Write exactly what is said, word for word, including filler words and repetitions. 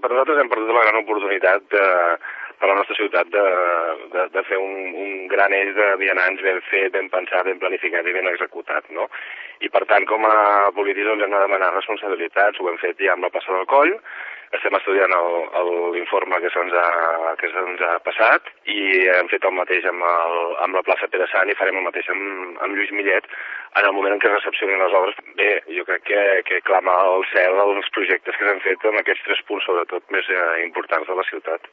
per nosaltres hem perdut la gran oportunitat de, per la nostra ciutat de, de, de fer un, un gran eix de vianants ben fet, ben pensat, ben planificat i ben executat, no? I per tant, com a polítics doncs, hem de demanar responsabilitats, ho hem fet ja amb la passa del coll, estem estudiant l'informe que se'ns ha, que se'ns ha passat i hem fet el mateix amb, el, amb la plaça Pere Sant i farem el mateix amb, amb Lluís Millet en el moment en què recepcionin les obres. Bé, jo crec que, que clama al cel els projectes que s'han fet en aquests tres punts, sobretot més eh, importants de la ciutat.